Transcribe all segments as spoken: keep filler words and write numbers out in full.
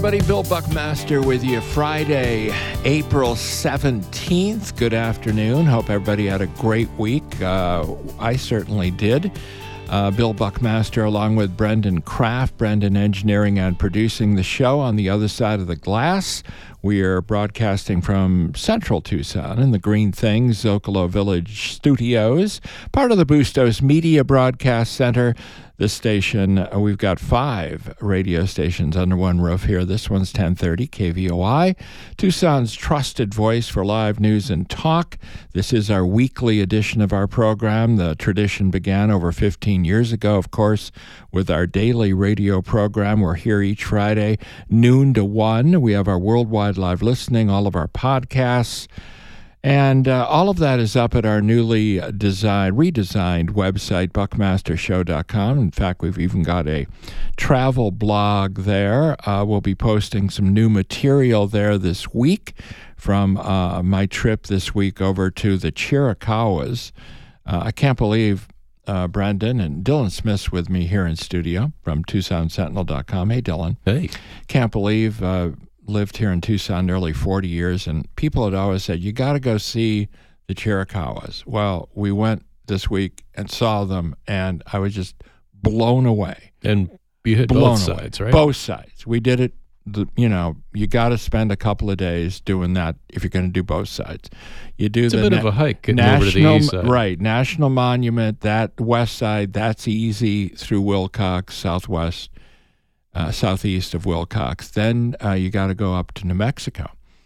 everybody. Bill Buckmaster with you. Friday, April seventeenth. Good afternoon. Hope everybody had a great week. Uh, I certainly did. Uh, Bill Buckmaster along with Brendan Kraft. Brendan engineering and producing the show on the other side of the glass. We are broadcasting from Central Tucson in the Green Things Zocalo Village Studios, part of the Bustos Media Broadcast Center. This station, uh, we've got five radio stations under one roof here. This one's ten thirty K V O I, Tucson's trusted voice for live news and talk. This is our weekly edition of our program. The tradition began over fifteen years ago, of course, with our daily radio program. We're here each Friday, noon to one. We have our worldwide live listening, all of our podcasts. And uh, all of that is up at our newly designed, redesigned website, buckmaster show dot com. In fact, we've even got a travel blog there. Uh, we'll be posting some new material there this week from uh, my trip this week over to the Chiricahuas. Uh, I can't believe uh, Brendan and Dylan Smith's with me here in studio from Tucson Sentinel dot com. Hey, Dylan. Hey. Can't believe... Uh, lived here in Tucson nearly forty years, and people had always said, you got to go see the Chiricahuas. Well, we went this week and saw them, and I was just blown away. And you hit blown both away. sides, right? Both sides. We did it, the, you know, you got to spend a couple of days doing that if you're going to do both sides. You do it's the a bit na- of a hike getting national, over to the east side. Right, National Monument, that west side, that's easy through Wilcox, southwest. Uh, southeast of Wilcox. Then uh, you got to go up to New Mexico.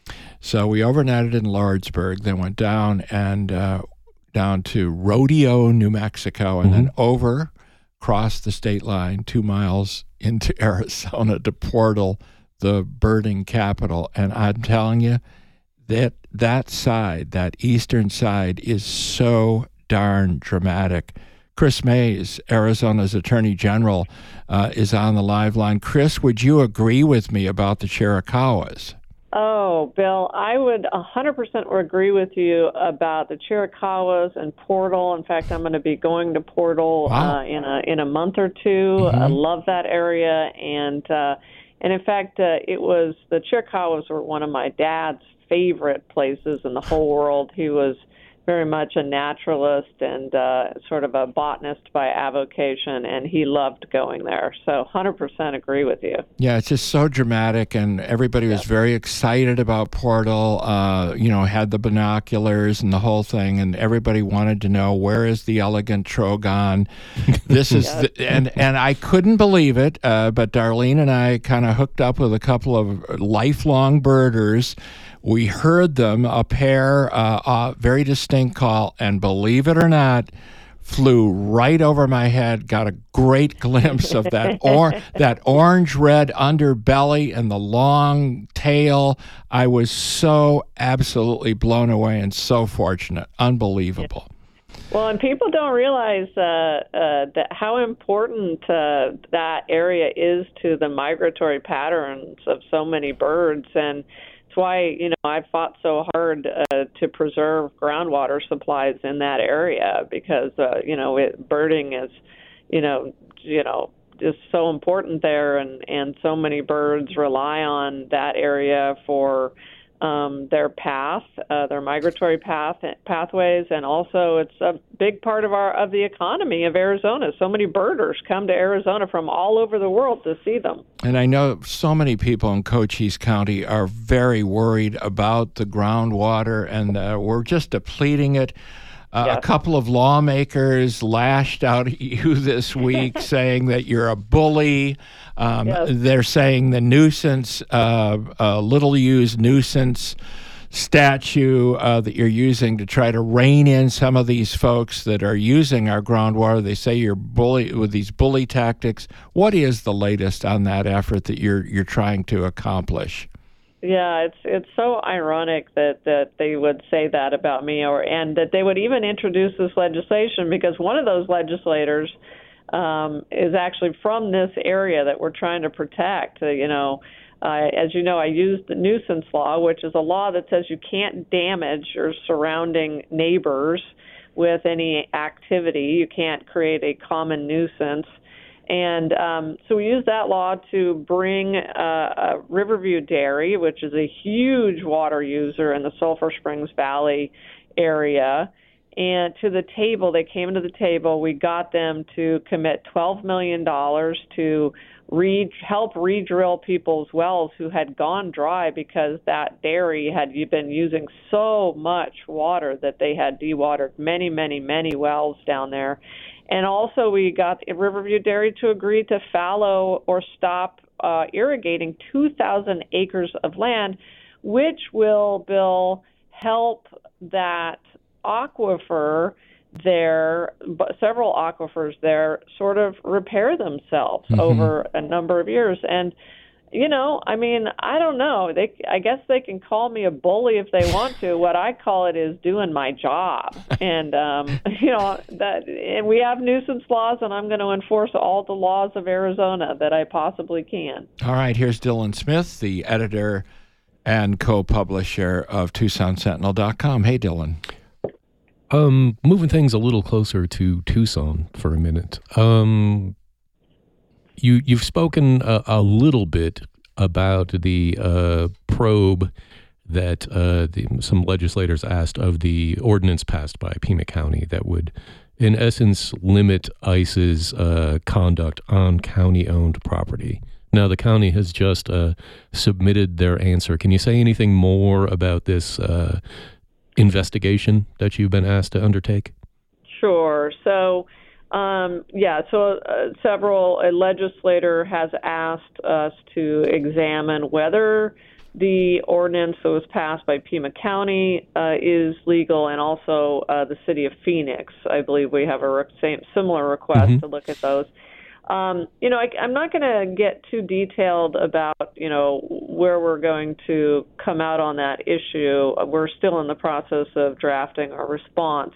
So we overnightted in Lordsburg, then went down and uh, down to Rodeo, New Mexico, and mm-hmm. then over, crossed the state line two miles into Arizona to Portal, the birding capital. And I'm telling you, that that side, that eastern side, is so darn dramatic. Chris Mays, Arizona's Attorney General, uh, is on the live line. Chris, would you agree with me about the Chiricahuas? Oh, Bill, I would one hundred percent agree with you about the Chiricahuas and Portal. In fact, I'm going to be going to Portal wow. uh, in a in a month or two. Mm-hmm. I love that area, and uh, and in fact, uh, it was the Chiricahuas were one of my dad's favorite places in the whole world. He was very much a naturalist and uh, sort of a botanist by avocation, and he loved going there. So one hundred percent agree with you. Yeah, it's just so dramatic, and everybody was yeah. very excited about Portal, uh, you know, had the binoculars and the whole thing, and everybody wanted to know, where is the elegant Trogon? This is, yes. the, and, and I couldn't believe it, uh, but Darlene and I kind of hooked up with a couple of lifelong birders. We heard them, a pair, uh, uh, very distinct call, and believe it or not, flew right over my head, got a great glimpse of that or that orange-red underbelly and the long tail. I was so absolutely blown away and so fortunate. Unbelievable. Well, and people don't realize uh, uh, that how important uh, that area is to the migratory patterns of so many birds, and why, you know, I fought so hard uh, to preserve groundwater supplies in that area because, uh, you know, it, birding is, you know, you know, just so important there, and, and so many birds rely on that area for um, their path, uh, their migratory path pathways, and also it's a big part of our of the economy of Arizona. So many birders come to Arizona from all over the world to see them. And I know so many people in Cochise County are very worried about the groundwater, and uh, we're just depleting it. Uh, yes. A couple of lawmakers lashed out at you this week saying that you're a bully. Um, yes. They're saying the nuisance, uh, uh, little used nuisance statue uh, that you're using to try to rein in some of these folks that are using our groundwater. They say you're bully with these bully tactics. What is the latest on that effort that you're you're trying to accomplish? Yeah, it's it's so ironic that, that they would say that about me, or and that they would even introduce this legislation, because one of those legislators um, is actually from this area that we're trying to protect. Uh, you know, uh, as you know, I used the nuisance law, which is a law that says you can't damage your surrounding neighbors with any activity. You can't create a common nuisance. And um, so we used that law to bring uh, uh, Riverview Dairy, which is a huge water user in the Sulphur Springs Valley area, and to the table. They came to the table. We got them to commit twelve million dollars to re- help re-drill people's wells who had gone dry because that dairy had been using so much water that they had dewatered many, many, many wells down there. And also we got Riverview Dairy to agree to fallow or stop uh, irrigating two thousand acres of land, which will, Bill, help that aquifer there, several aquifers there, sort of repair themselves mm-hmm. over a number of years. And, you know, I mean, I don't know. They, I guess they can call me a bully if they want to. What I call it is doing my job. And, um, you know, that, and we have nuisance laws, and I'm going to enforce all the laws of Arizona that I possibly can. All right, here's Dylan Smith, the editor and co-publisher of Tucson Sentinel dot com. Hey, Dylan. Um, moving things a little closer to Tucson for a minute. Um, you, you've spoken a, a little bit about the uh, probe that uh, the, some legislators asked of the ordinance passed by Pima County that would, in essence, limit ICE's uh, conduct on county-owned property. Now, the county has just uh, submitted their answer. Can you say anything more about this uh investigation that you've been asked to undertake? Sure. So, um, yeah, so uh, several, a legislator has asked us to examine whether the ordinance that was passed by Pima County uh, is legal, and also uh, the city of Phoenix. I believe we have a re- same, similar request mm-hmm. to look at those. Um, you know, I, I'm not going to get too detailed about, you know, where we're going to come out on that issue. We're still in the process of drafting our response.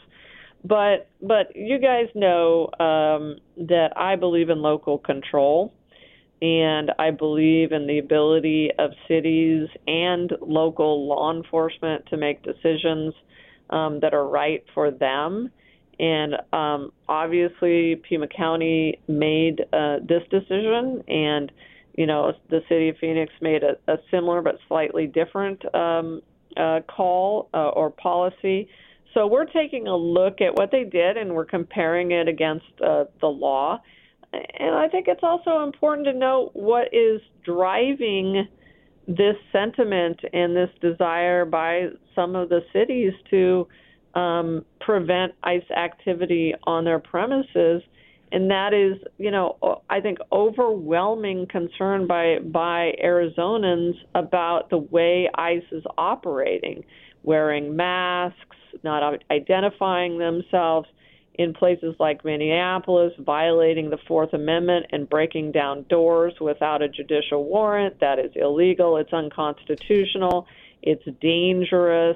But but you guys know um, that I believe in local control, and I believe in the ability of cities and local law enforcement to make decisions um, that are right for them. And um, obviously, Pima County made uh, this decision, and you know the city of Phoenix made a, a similar but slightly different um, uh, call uh, or policy. So we're taking a look at what they did, and we're comparing it against uh, the law. And I think it's also important to note what is driving this sentiment and this desire by some of the cities to um, prevent ICE activity on their premises. And that is, you know, I think overwhelming concern by by Arizonans about the way ICE is operating, wearing masks, not identifying themselves in places like Minneapolis, violating the Fourth Amendment and breaking down doors without a judicial warrant. That is illegal. It's unconstitutional. It's dangerous.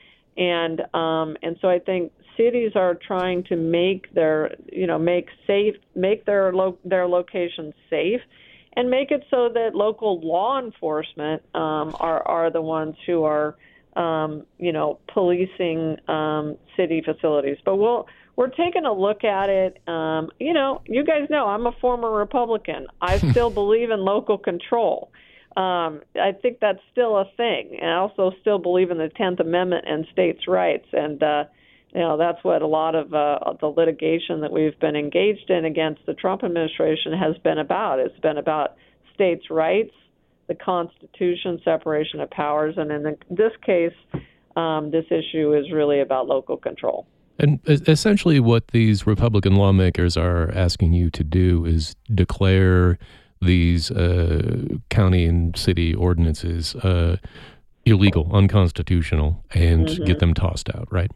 And um, and so I think cities are trying to make their, you know, make safe, make their lo- their locations safe, and make it so that local law enforcement um, are are the ones who are, um, you know, policing um, city facilities. But we'll we're taking a look at it. Um, you know, you guys know I'm a former Republican. I still believe in local control. Um, I think that's still a thing, and I also still believe in the Tenth Amendment and states' rights. And uh, you know, that's what a lot of uh, the litigation that we've been engaged in against the Trump administration has been about. It's been about states' rights, the Constitution, separation of powers, and in the, this case, um, this issue is really about local control. And essentially what these Republican lawmakers are asking you to do is declare these uh, county and city ordinances uh, illegal, unconstitutional, and mm-hmm. get them tossed out, right?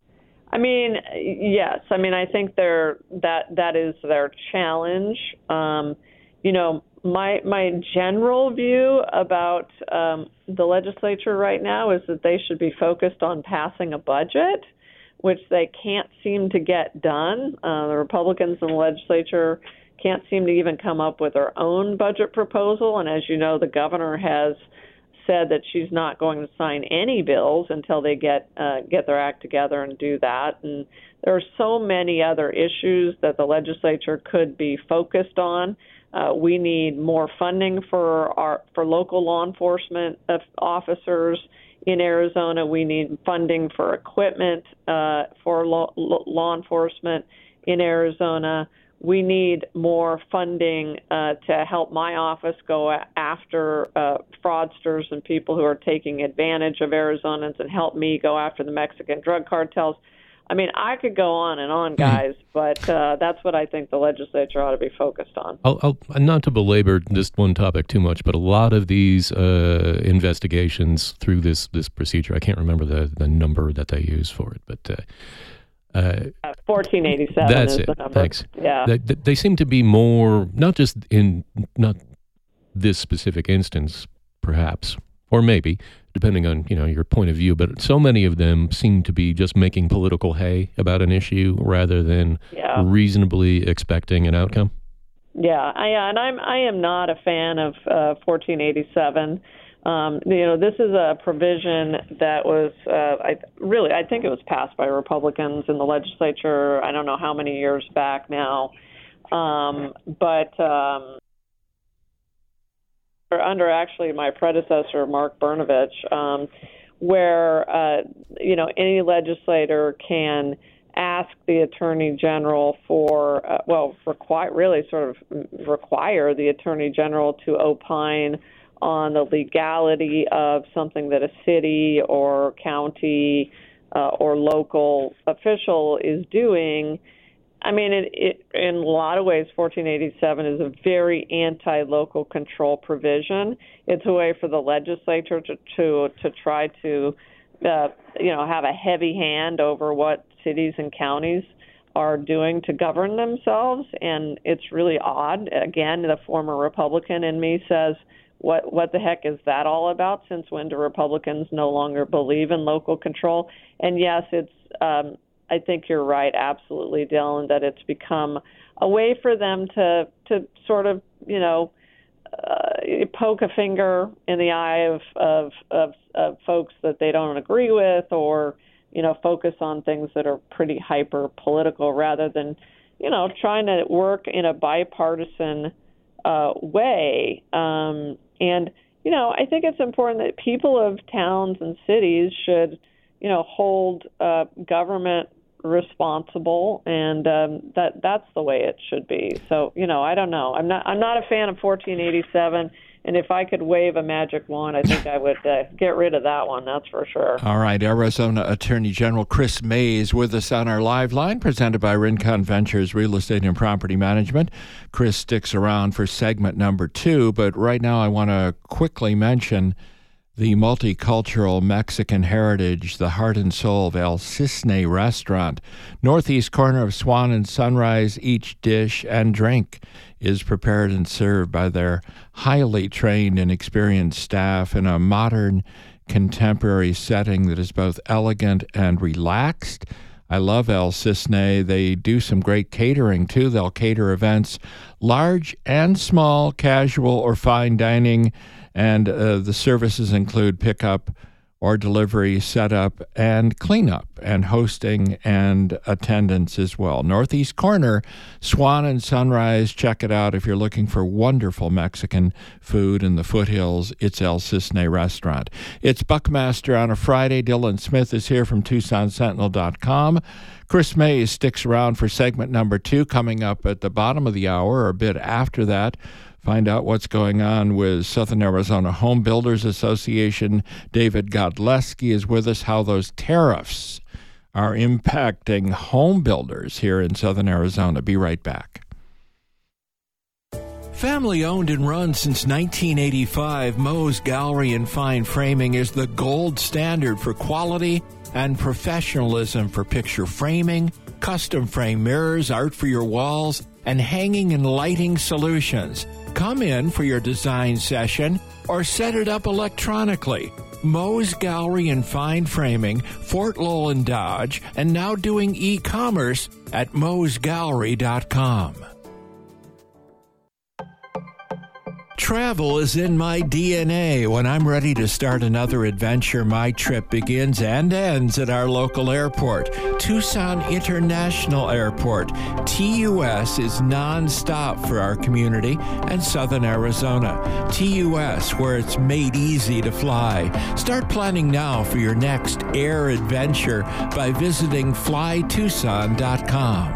I mean, yes. I mean, I think they're, that that is their challenge. Um, you know, my my general view about um, the legislature right now is that they should be focused on passing a budget, which they can't seem to get done. Uh, the Republicans in the legislature can't seem to even come up with their own budget proposal. And as you know, the governor has said that she's not going to sign any bills until they get uh, get their act together and do that. And there are so many other issues that the legislature could be focused on. Uh, we need more funding for our for local law enforcement officers in Arizona. We need funding for equipment uh, for law, law enforcement in Arizona. We need more funding uh, to help my office go after uh, fraudsters and people who are taking advantage of Arizonans, and help me go after the Mexican drug cartels. I mean, I could go on and on, guys, mm. but uh, that's what I think the legislature ought to be focused on. I'll, I'll, not to belabor this one topic too much, but a lot of these uh, investigations through this this procedure, I can't remember the, the number that they use for it, but... Uh, Uh, uh, fourteen eighty-seven that's is it. the number. Thanks. Yeah. They, they seem to be more, not just in, not this specific instance, perhaps, or maybe, depending on, you know, your point of view, but so many of them seem to be just making political hay about an issue rather than yeah. reasonably expecting an outcome. Yeah, I, and I'm I am not a fan of uh, fourteen eighty-seven. Um, you know, this is a provision that was, uh, I really, I think it was passed by Republicans in the legislature. I don't know how many years back now, um, but um, under actually my predecessor, Mark Brnovich, um, where uh, you know any legislator can ask the Attorney General for, uh, well, require really sort of require the Attorney General to opine on the legality of something that a city or county uh, or local official is doing. I mean, it, it, in a lot of ways, fourteen eighty-seven is a very anti-local control provision. It's a way for the legislature to to, to try to, uh, you know, have a heavy hand over what cities and counties are doing to govern themselves. And it's really odd. Again, the former Republican in me says, What what the heck is that all about? Since when do Republicans no longer believe in local control? And yes, it's. Um, I think you're right, absolutely, Dylan, that it's become a way for them to to sort of you know uh, poke a finger in the eye of, of of of folks that they don't agree with, or you know focus on things that are pretty hyper political, rather than you know trying to work in a bipartisan uh, way. Um, And, you know, I think it's important that people of towns and cities should, you know, hold uh, government responsible, and um, that that's the way it should be. So, you know, I don't know. I'm not I'm not a fan of fourteen eighty-seven, and if I could wave a magic wand, I think I would uh, get rid of that one, that's for sure. All right, Arizona Attorney General Chris Mays with us on our live line, presented by Rincon Ventures Real Estate and Property Management. Chris sticks around for segment number two, but right now I want to quickly mention the multicultural Mexican heritage, the heart and soul of El Cisne Restaurant. Northeast corner of Swan and Sunrise, each dish and drink is prepared and served by their highly trained and experienced staff in a modern, contemporary setting that is both elegant and relaxed. I love El Cisne. They do some great catering, too. They'll cater events, large and small, casual or fine dining, and uh, the services include pickup or delivery, setup, and cleanup, and hosting and attendance as well. Northeast corner, Swan and Sunrise. Check it out if you're looking for wonderful Mexican food in the foothills. It's El Cisne Restaurant. It's Buckmaster on a Friday. Dylan Smith is here from Tucson Sentinel dot com. Chris Mays sticks around for segment number two, coming up at the bottom of the hour or a bit after that. Find out what's going on with Southern Arizona Home Builders Association. David Godleski is with us, how those tariffs are impacting home builders here in Southern Arizona. Be right back. Family owned and run since nineteen eighty-five, Moe's Gallery and Fine Framing is the gold standard for quality and professionalism for picture framing, custom frame mirrors, art for your walls, and hanging and lighting solutions. Come in for your design session or set it up electronically. Moe's Gallery and Fine Framing, Fort Lowell and Dodge, and now doing e-commerce at moes gallery dot com. Travel is in my D N A. When I'm ready to start another adventure, my trip begins and ends at our local airport, Tucson International Airport. T U S is nonstop for our community and southern Arizona. T U S, where it's made easy to fly. Start planning now for your next air adventure by visiting fly tucson dot com.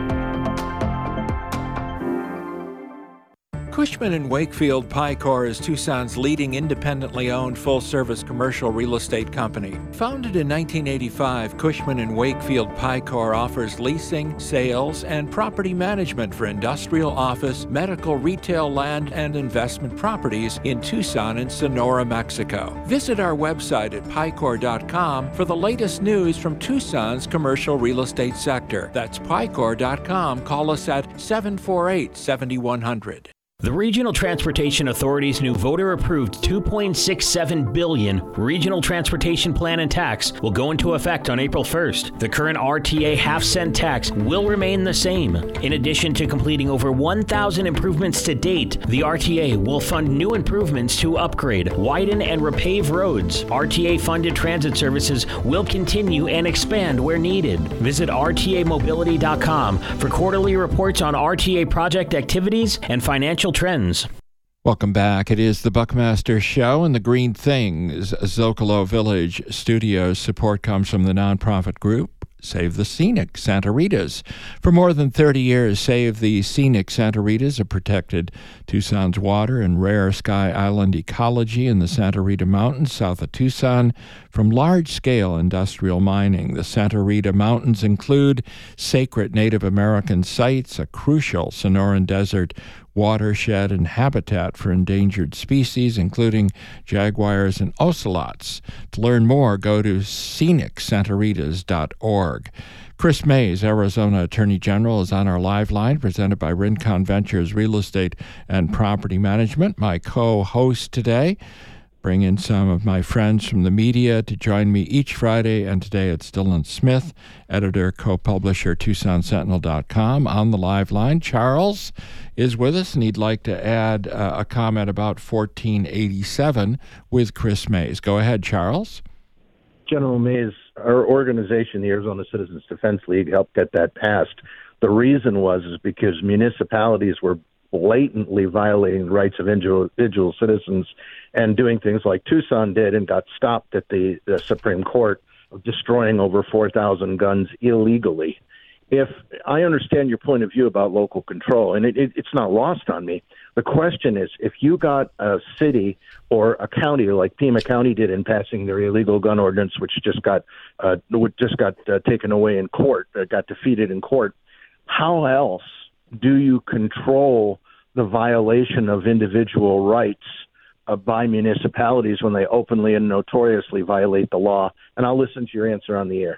Cushman and Wakefield Picor is Tucson's leading independently owned full-service commercial real estate company. Founded in nineteen eighty-five, Cushman and Wakefield Picor offers leasing, sales, and property management for industrial, office, medical, retail, land, and investment properties in Tucson and Sonora, Mexico. Visit our website at picor dot com for the latest news from Tucson's commercial real estate sector. That's picor dot com. Call us at seven four eight, seven one zero zero. The Regional Transportation Authority's new voter-approved two point six seven billion dollars Regional Transportation Plan and Tax will go into effect on April first. The current R T A half-cent tax will remain the same. In addition to completing over one thousand improvements to date, the R T A will fund new improvements to upgrade, widen, and repave roads. R T A-funded transit services will continue and expand where needed. Visit R T A mobility dot com for quarterly reports on R T A project activities and financial trends. Welcome back. It is the Buckmaster Show and the Green Things Zocalo Village Studios. Support comes from the nonprofit group Save the Scenic Santa Ritas. For more than thirty years, Save the Scenic Santa Ritas have protected Tucson's water and rare Sky Island ecology in the Santa Rita Mountains south of Tucson from large-scale industrial mining. The Santa Rita Mountains include sacred Native American sites, a crucial Sonoran Desert watershed, and habitat for endangered species, including jaguars and ocelots. To learn more, go to scenic santa ritas dot org. Chris Mays, Arizona Attorney General, is on our live line, presented by Rincon Ventures Real Estate and Property Management. My co-host today. Bring in some of my friends from the media to join me each Friday, and today it's Dylan Smith, editor, co-publisher, Tucson Sentinel dot com. On the live line, Charles is with us, and he'd like to add uh, a comment about fourteen eighty-seven with Chris Mays. Go ahead, Charles. General Mays, our organization, the Arizona Citizens Defense League, helped get that passed. The reason was is because municipalities were blatantly violating the rights of individual citizens and doing things like Tucson did and got stopped at the, the Supreme Court of destroying over four thousand guns illegally. If I understand your point of view about local control, and it, it, it's not lost on me, the question is, if you got a city or a county like Pima County did in passing their illegal gun ordinance, which just got uh, just got uh, taken away in court, uh, got defeated in court, how else do you control the violation of individual rights uh, by municipalities when they openly and notoriously violate the law? And I'll listen to your answer on the air.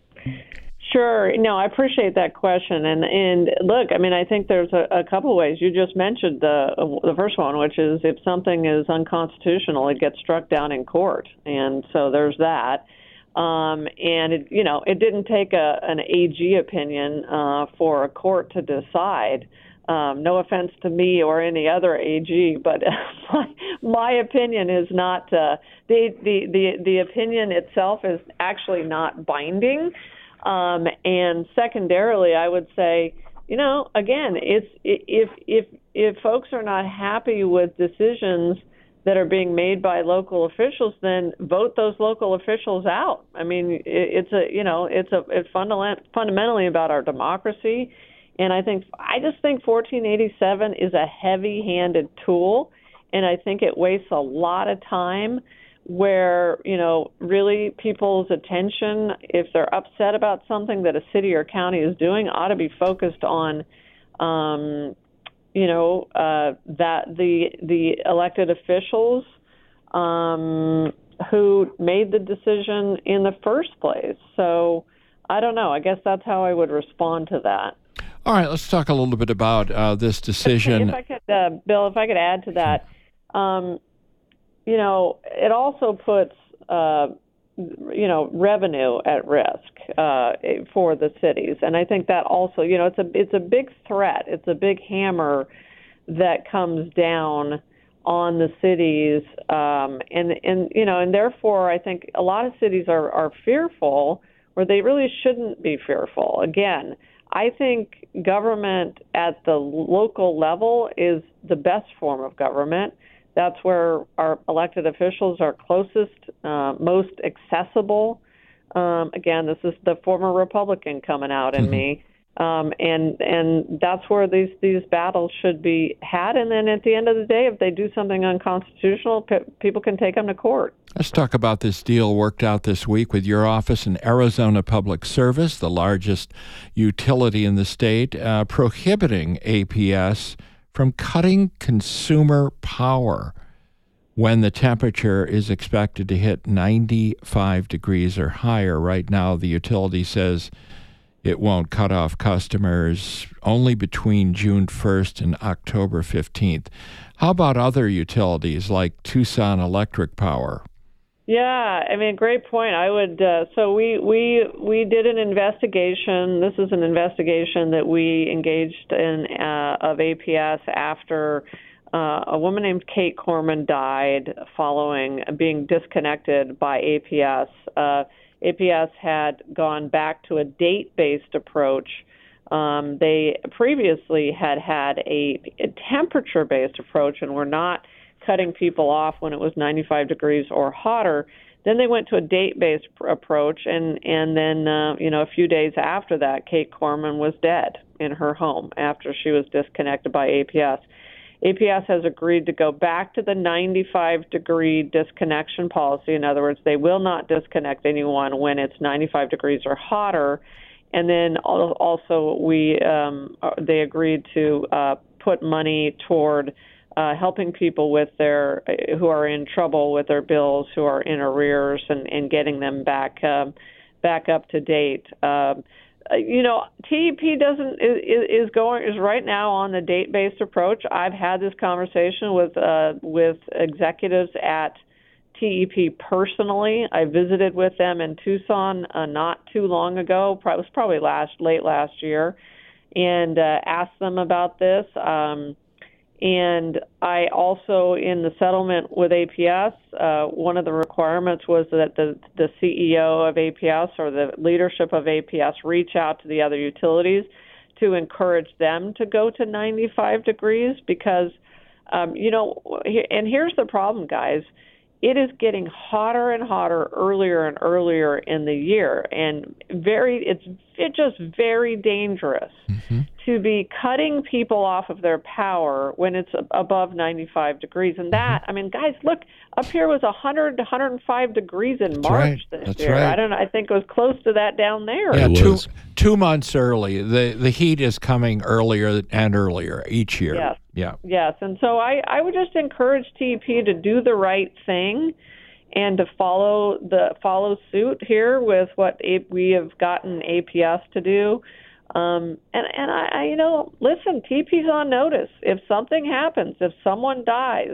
Sure. No, I appreciate that question. And and look, I mean, I think there's a, a couple of ways. You just mentioned the the first one, which is if something is unconstitutional, it gets struck down in court. And so there's that. Um, and, it, you know, it didn't take a, an A G opinion uh, for a court to decide. Um, no offense to me or any other A G, but my, my opinion is not uh, the, the the the opinion itself is actually not binding. Um, and secondarily, I would say, you know, again, it's if if if folks are not happy with decisions that are being made by local officials, then vote those local officials out. I mean, it, it's a you know, it's a it's fundament, fundamentally about our democracy. And I think I just think fourteen eighty-seven is a heavy-handed tool, and I think it wastes a lot of time where, you know, really people's attention, if they're upset about something that a city or county is doing, ought to be focused on, um, you know, uh, that the the elected officials um, who made the decision in the first place. So I don't know. I guess that's how I would respond to that. All right, let's talk a little bit about uh, this decision. If I could, uh, Bill, if I could add to that, um, you know, it also puts, uh, you know, revenue at risk uh, for the cities, and I think that also, you know, it's a it's a big threat. It's a big hammer that comes down on the cities, um, and and you know, and therefore, I think a lot of cities are are fearful, where they really shouldn't be fearful. Again, I think government at the local level is the best form of government. That's where our elected officials are closest, uh, most accessible. Um, again, this is the former Republican coming out in mm-hmm. me. Um, and and that's where these, these battles should be had. And then at the end of the day, if they do something unconstitutional, pe- people can take them to court. Let's talk about this deal worked out this week with your office and Arizona Public Service, the largest utility in the state, uh, prohibiting A P S from cutting consumer power when the temperature is expected to hit ninety-five degrees or higher. Right now, the utility says it won't cut off customers only between June first and October fifteenth. How about other utilities like Tucson Electric Power? Yeah, I mean, great point. I would. Uh, so we we we did an investigation. This is an investigation that we engaged in uh, of A P S after uh, a woman named Kate Corman died following being disconnected by A P S. Uh, A P S had gone back to a date-based approach. Um, they previously had had a, a temperature-based approach and were not cutting people off when it was ninety-five degrees or hotter. Then they went to a date-based pr- approach, and and then uh, you know a few days after that, Kate Corman was dead in her home after she was disconnected by A P S. A P S has agreed to go back to the ninety-five degree disconnection policy. In other words, they will not disconnect anyone when it's ninety-five degrees or hotter. And then also we um, they agreed to uh, put money toward uh, helping people with their who are in trouble with their bills, who are in arrears, and, and getting them back um, back up to date. Um, You know, T E P doesn't is, is going is right now on the date-based approach. I've had this conversation with uh, with executives at T E P personally. I visited with them in Tucson uh, not too long ago. It was probably last late last year, and uh, asked them about this. Um, And I also, in the settlement with A P S, uh, one of the requirements was that the, the C E O of A P S or the leadership of A P S reach out to the other utilities to encourage them to go to ninety-five degrees because, um, you know, and here's the problem, guys. It is getting hotter and hotter earlier and earlier in the year, and very it's it's just very dangerous mm-hmm. to be cutting people off of their power when it's above ninety-five degrees. And that, mm-hmm. I mean, guys, look, up here was one hundred to one hundred five degrees in That's March right. this That's year. Right. I don't know. I think it was close to that down there. Yeah, it two was. two months early. The the heat is coming earlier and earlier each year. Yes. Yeah. Yes, and so I, I would just encourage T E P to do the right thing and to follow the follow suit here with what a, we have gotten A P S to do. Um, and and I, I, you know, listen, T E P's on notice. If something happens, if someone dies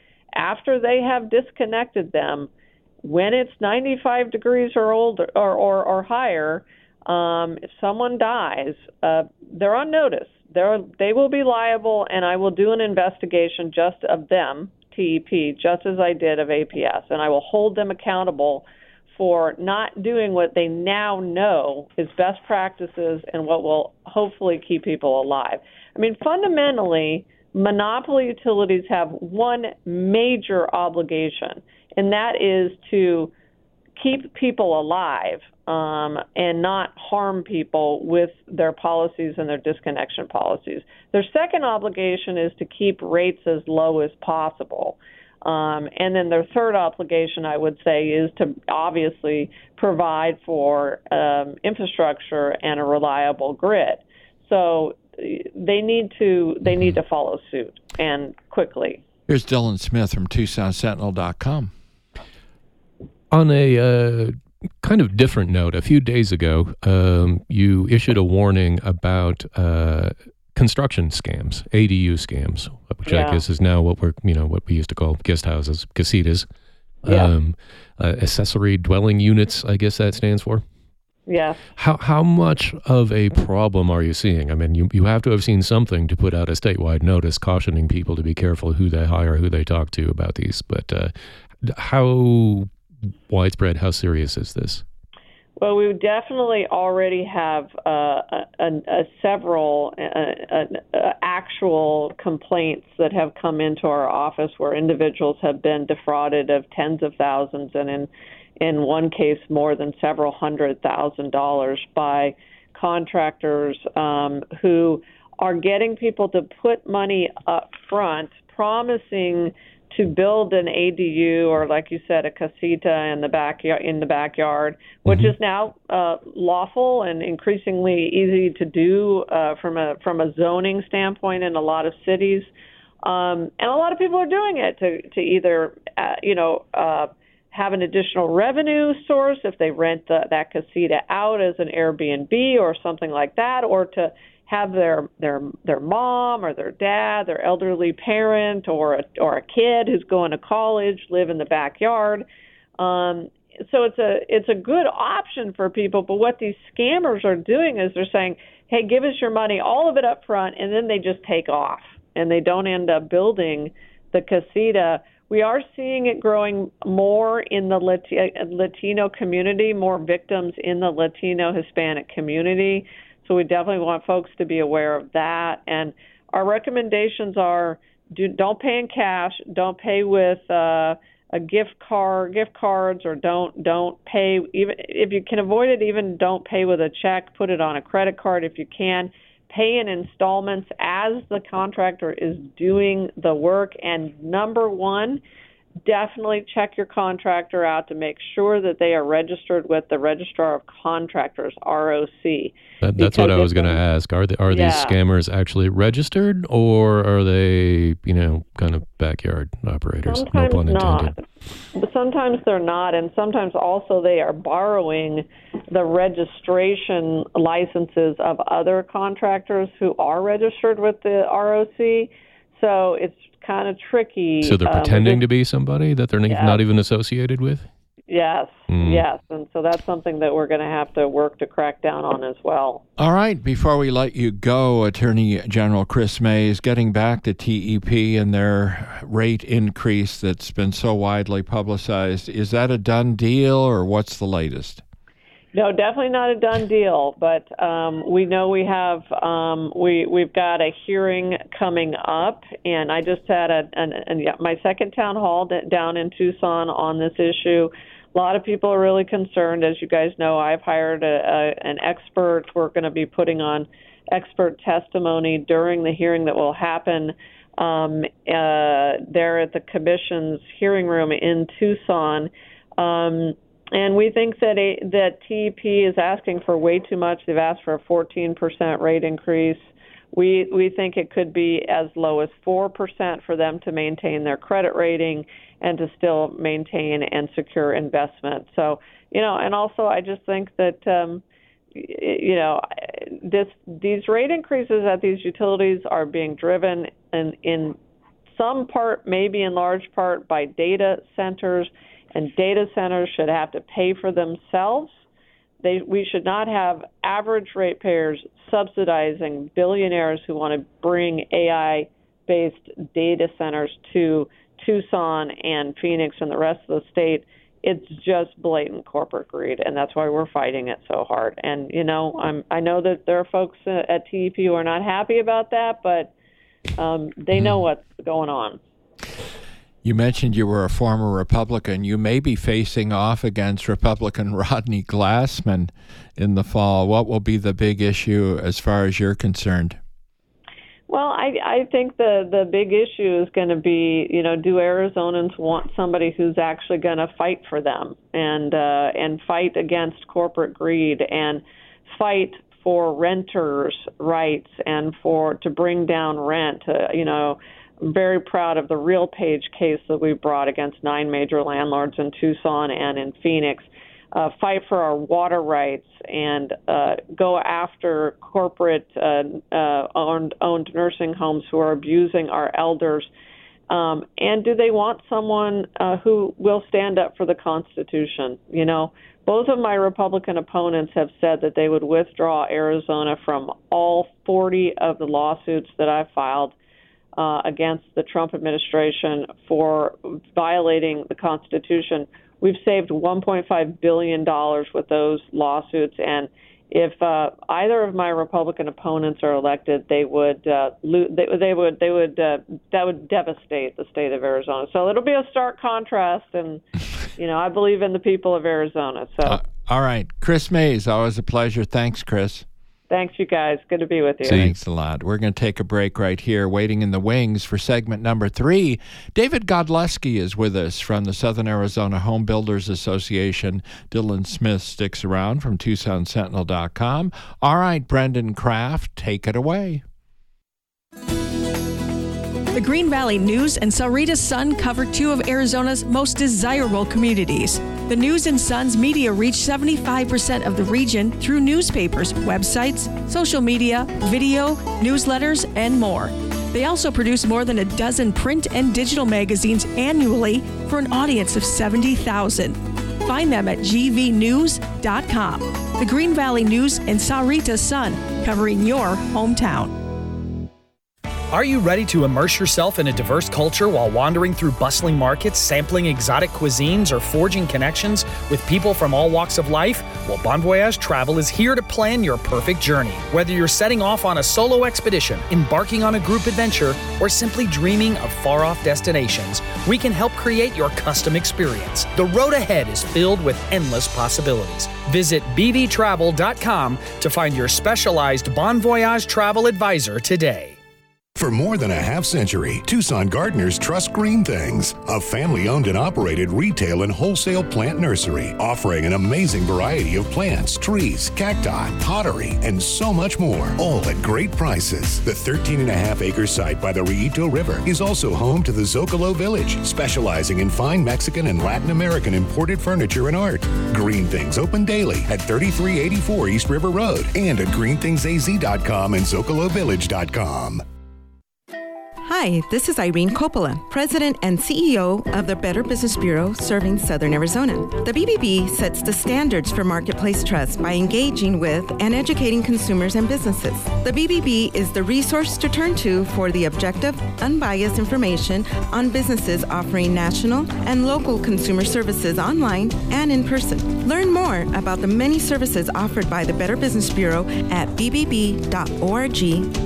after they have disconnected them, when it's ninety-five degrees or older or or, or higher, um, if someone dies, uh, they're on notice. They're, they will be liable, and I will do an investigation just of them, T E P, just as I did of A P S, and I will hold them accountable for not doing what they now know is best practices and what will hopefully keep people alive. I mean, fundamentally, monopoly utilities have one major obligation, and that is to keep people alive um, and not harm people with their policies and their disconnection policies. Their second obligation is to keep rates as low as possible. Um, and then their third obligation, I would say, is to obviously provide for um, infrastructure and a reliable grid. So they need to they need to follow suit, and quickly. Here's Dylan Smith from Tucson Sentinel dot com. On a uh, kind of different note, a few days ago, um, you issued a warning about uh, construction scams, A D U scams, which yeah. I guess is now what we're, you know, what we used to call guest houses, casitas, yeah. um, uh, accessory dwelling units. I guess that stands for. Yes. How how much of a problem are you seeing? I mean, you, you have to have seen something to put out a statewide notice cautioning people to be careful who they hire, who they talk to about these. But uh, how widespread, how serious is this? Well, we definitely already have uh, a, a, a several uh, uh, actual complaints that have come into our office where individuals have been defrauded of tens of thousands, and in in one case more than several hundred thousand dollars by contractors um, who are getting people to put money up front, promising to build an A D U or, like you said, a casita in the backyard, in the backyard, which mm-hmm. is now uh, lawful and increasingly easy to do uh, from a from a zoning standpoint in a lot of cities, um, and a lot of people are doing it to to either uh, you know uh, have an additional revenue source if they rent the, that casita out as an Airbnb or something like that, or to have their their their mom or their dad, their elderly parent, or a, or a kid who's going to college live in the backyard. Um, so it's a it's a good option for people. But what these scammers are doing is they're saying, "Hey, give us your money, all of it up front," and then they just take off and they don't end up building the casita. We are seeing it growing more in the Latino community, more victims in the Latino Hispanic community. So we definitely want folks to be aware of that. And our recommendations are do, don't pay in cash, don't pay with uh, a gift card, gift cards, or don't don't pay, even if you can avoid it, even don't pay with a check, put it on a credit card if you can. Pay in installments as the contractor is doing the work. And number one, definitely check your contractor out to make sure that they are registered with the Registrar of Contractors, R O C. That, that's what I was going to ask. Are they, are yeah. these scammers actually registered, or are they, you know, kind of backyard operators? Sometimes no pun intended. Not. But sometimes they're not, and sometimes also they are borrowing the registration licenses of other contractors who are registered with the R O C. So it's kind of tricky. So they're pretending um, to be somebody that they're yeah. not even associated with? Yes, mm. yes. And so that's something that we're going to have to work to crack down on as well. All right. Before we let you go, Attorney General Kris Mayes, getting back to T E P and their rate increase that's been so widely publicized, is that a done deal, or what's the latest? No, definitely not a done deal, but um, we know we have um, we we've got a hearing coming up, and I just had a, an, an, yeah, my second town hall d- down in Tucson on this issue. A lot of people are really concerned. As you guys know, I've hired a, a, an expert. We're going to be putting on expert testimony during the hearing that will happen um, uh, there at the Commission's hearing room in Tucson. Um, And we think that a, that T E P is asking for way too much. They've asked for a fourteen percent rate increase. We we think it could be as low as four percent for them to maintain their credit rating and to still maintain and secure investment. So, you know, and also I just think that, um, you know, this these rate increases at these utilities are being driven in, in some part, maybe in large part, by data centers. And data centers should have to pay for themselves. They, we should not have average ratepayers subsidizing billionaires who want to bring A I-based data centers to Tucson and Phoenix and the rest of the state. It's just blatant corporate greed, and that's why we're fighting it so hard. And, you know, I'm, I know that there are folks at T E P who are not happy about that, but um, they know what's going on. You mentioned you were a former Republican. You may be facing off against Republican Rodney Glassman in the fall. What will be the big issue as far as you're concerned? Well, I, I think the, the big issue is going to be, you know, do Arizonans want somebody who's actually going to fight for them and uh, and fight against corporate greed and fight for renters' rights and for to bring down rent, uh, you know. I'm very proud of the RealPage case that we brought against nine major landlords in Tucson and in Phoenix. Uh, fight for our water rights and uh, go after corporate uh, uh, owned, owned nursing homes who are abusing our elders. Um, and do they want someone uh, who will stand up for the Constitution? You know, both of my Republican opponents have said that they would withdraw Arizona from all forty of the lawsuits that I filed uh, against the Trump administration for violating the Constitution. We've saved one point five billion dollars with those lawsuits, and if uh, either of my Republican opponents are elected, they would uh, lo- they, they would they would uh, that would devastate the state of Arizona. So it'll be a stark contrast, and you know I believe in the people of Arizona. So uh, all right, Kris Mayes, always a pleasure. Thanks, Kris. Thanks, you guys. Good to be with you. Thanks a lot. We're going to take a break right here. Waiting in the wings for segment number three, David Godlewski is with us from the Southern Arizona Home Builders Association. Dylan Smith sticks around from Tucson Sentinel dot com. All right, Brendan Kraft, take it away. The Green Valley News and Sahuarita Sun cover two of Arizona's most desirable communities. The News and Sun's media reach seventy-five percent of the region through newspapers, websites, social media, video, newsletters, and more. They also produce more than a dozen print and digital magazines annually for an audience of seventy thousand. Find them at G V news dot com. The Green Valley News and Sahuarita Sun, covering your hometown. Are you ready to immerse yourself in a diverse culture while wandering through bustling markets, sampling exotic cuisines, or forging connections with people from all walks of life? Well, Bon Voyage Travel is here to plan your perfect journey. Whether you're setting off on a solo expedition, embarking on a group adventure, or simply dreaming of far-off destinations, we can help create your custom experience. The road ahead is filled with endless possibilities. Visit b v travel dot com to find your specialized Bon Voyage travel advisor today. For more than a half century, Tucson gardeners trust Green Things, a family-owned and operated retail and wholesale plant nursery, offering an amazing variety of plants, trees, cacti, pottery, and so much more, all at great prices. The thirteen and a half acre site by the Rillito River is also home to the Zocalo Village, specializing in fine Mexican and Latin American imported furniture and art. Green Things open daily at thirty-three eighty-four East River Road and at green things a z dot com and zocalo village dot com. Hi, this is Irene Coppola, President and C E O of the Better Business Bureau serving Southern Arizona. The B B B sets the standards for marketplace trust by engaging with and educating consumers and businesses. The B B B is the resource to turn to for the objective, unbiased information on businesses offering national and local consumer services online and in person. Learn more about the many services offered by the Better Business Bureau at b b b dot org.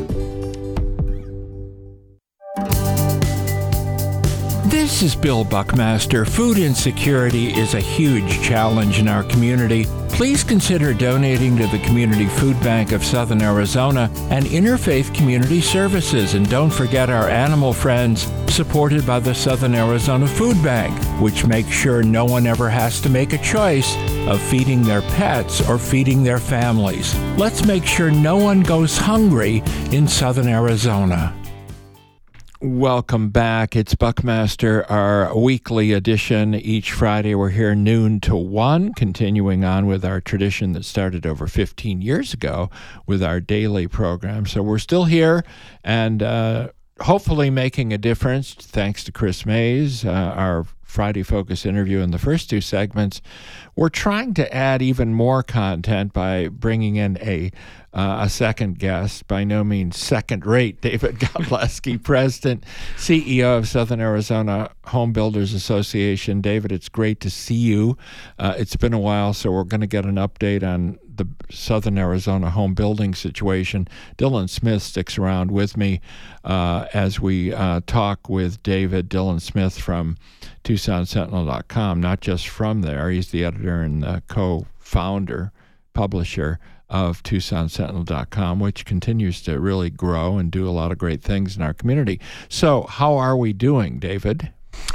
This is Bill Buckmaster. Food insecurity is a huge challenge in our community. Please consider donating to the Community Food Bank of Southern Arizona and Interfaith Community Services. And don't forget our animal friends, supported by the Southern Arizona Food Bank, which makes sure no one ever has to make a choice of feeding their pets or feeding their families. Let's make sure no one goes hungry in Southern Arizona. Welcome back. It's Buckmaster, our weekly edition. Each Friday we're here noon to one, continuing on with our tradition that started over fifteen years ago with our daily program. So we're still here and uh, hopefully making a difference, thanks to Kris Mayes, uh, our Friday Focus interview in the first two segments. We're trying to add even more content by bringing in a uh, a second guest, by no means second-rate, David Godlewski, President, C E O of Southern Arizona Home Builders Association. David, it's great to see you. Uh, it's been a while, so we're going to get an update on the Southern Arizona home building situation. Dylan Smith sticks around with me uh, as we uh, talk with David. Dylan Smith from Tucson Sentinel dot com, not just from there. He's the editor and uh, co-founder, publisher of Tucson Sentinel dot com, which continues to really grow and do a lot of great things in our community. So how are we doing, David?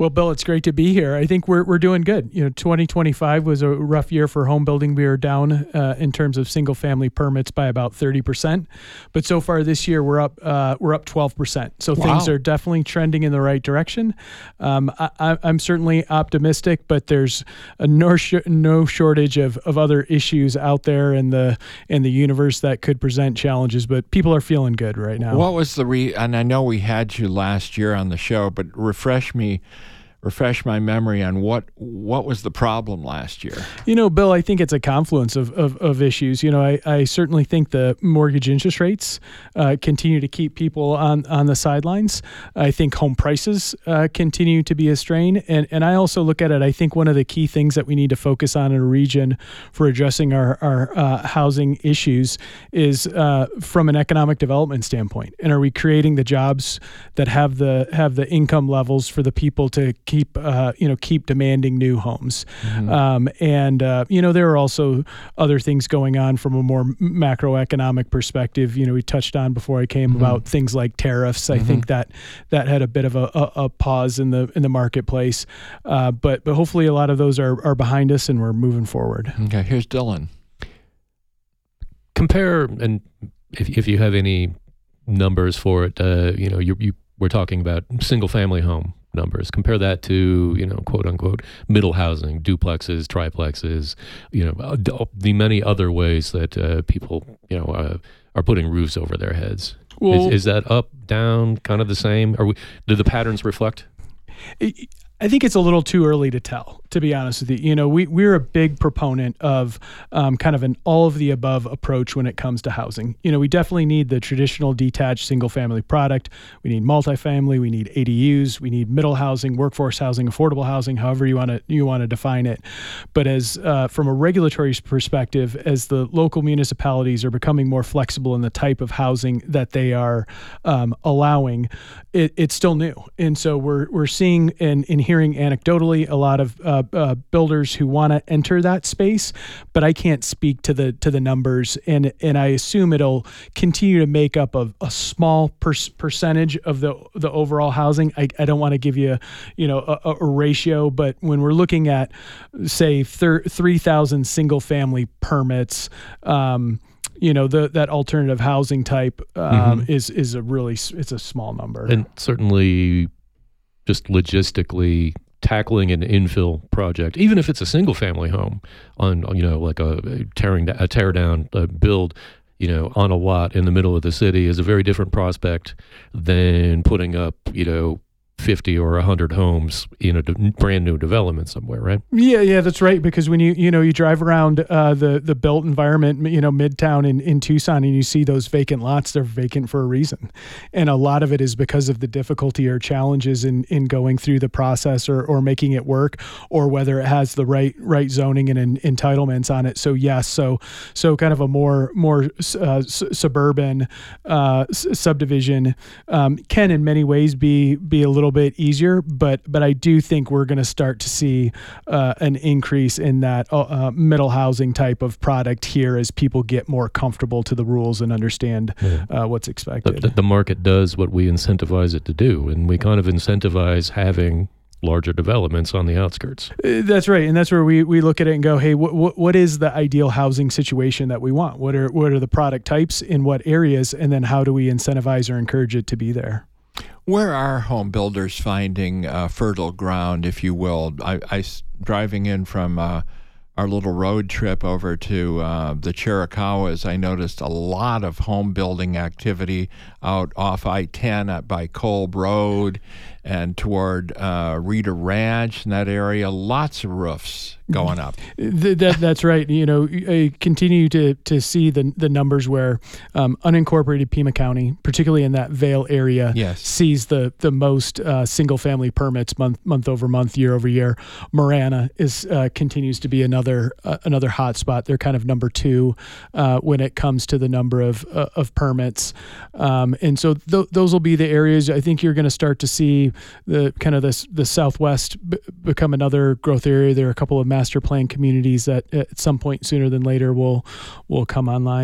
Well, Bill, it's great to be here. I think we're we're doing good. You know, twenty twenty-five was a rough year for home building. We were down uh, in terms of single family permits by about thirty percent, but so far this year we're up uh, we're up twelve percent. So wow. Things are definitely trending in the right direction. Um, I, I'm certainly optimistic, but there's a no, sh- no shortage of, of other issues out there in the in the universe that could present challenges. But people are feeling good right now. What was the re? And I know we had you last year on the show, but refresh me. Refresh my memory on what what was the problem last year. You know, Bill, I think it's a confluence of, of, of issues. You know, I, I certainly think the mortgage interest rates uh, continue to keep people on, on the sidelines. I think home prices uh, continue to be a strain. And, and I also look at it, I think one of the key things that we need to focus on in a region for addressing our, our uh, housing issues is uh, from an economic development standpoint. And are we creating the jobs that have the have the income levels for the people to keep uh, you know keep demanding new homes, mm-hmm. um, and uh, you know there are also other things going on from a more macroeconomic perspective. You know we touched on before I came mm-hmm. about things like tariffs. I mm-hmm. think that that had a bit of a, a, a pause in the in the marketplace, uh, but but hopefully a lot of those are are behind us and we're moving forward. Okay, here's Dylan. Compare, and if if you have any numbers for it, uh, you know you you we're talking about single family home numbers. Compare that to, you know, quote unquote, middle housing, duplexes, triplexes, you know, the many other ways that uh, people, you know, uh, are putting roofs over their heads. Well, is, is that up, down, kind of the same? Are we, do the patterns reflect? It, I think it's a little too early to tell, to be honest with you. You know, we, we're a big proponent of um, kind of an all of the above approach when it comes to housing. You know, we definitely need the traditional detached single family product. We need multifamily, we need A D Us, we need middle housing, workforce housing, affordable housing, however you want to you want to define it. But as uh, from a regulatory perspective, as the local municipalities are becoming more flexible in the type of housing that they are um, allowing, it, it's still new. And so we're we're seeing and, and hearing anecdotally a lot of uh, uh, builders who want to enter that space, but I can't speak to the to the numbers, and and I assume it'll continue to make up a, a small per- percentage of the the overall housing. I, I don't want to give you, you know, a, a ratio, but when we're looking at, say, thir- three thousand single family permits, um, you know, the, that alternative housing type um, mm-hmm. is is a really it's a small number, and certainly. Just logistically tackling an infill project, even if it's a single family home on, you know, like a tearing a tear down a build, you know, on a lot in the middle of the city is a very different prospect than putting up, you know, fifty or one hundred homes in a de- brand new development somewhere, right? Yeah, yeah, that's right. Because when you, you know, you drive around uh, the, the built environment, you know, Midtown in, in Tucson, and you see those vacant lots, they're vacant for a reason. And a lot of it is because of the difficulty or challenges in, in going through the process or, or making it work, or whether it has the right right zoning and in, entitlements on it. So yes, so so kind of a more more uh, s- suburban uh, s- subdivision um, can in many ways be be a little bit easier, but but I do think we're going to start to see uh, an increase in that uh, middle housing type of product here as people get more comfortable to the rules and understand yeah. uh, what's expected. The, the market does what we incentivize it to do, and we kind of incentivize having larger developments on the outskirts. That's right, and that's where we, we look at it and go, hey, what, what what is the ideal housing situation that we want? What are what are the product types in what areas, and then how do we incentivize or encourage it to be there? Where are home builders finding uh, fertile ground, if you will? I, I driving in from uh, our little road trip over to uh, the Chiricahuas, I noticed a lot of home building activity out off I ten at, by Kolb Road and toward uh, Rita Ranch in that area. Lots of roofs going up. that, that's right. You know, I continue to to see the the numbers where um, unincorporated Pima County, particularly in that Vail area, yes. sees the the most uh, single family permits month month over month, year over year. Marana is uh, continues to be another uh, another hot spot. They're kind of number two uh, when it comes to the number of uh, of permits, um, and so th- those will be the areas I think you're going to start to see the kind of this the Southwest b- become another growth area. There are a couple of master plan communities that at some point sooner than later will will come online.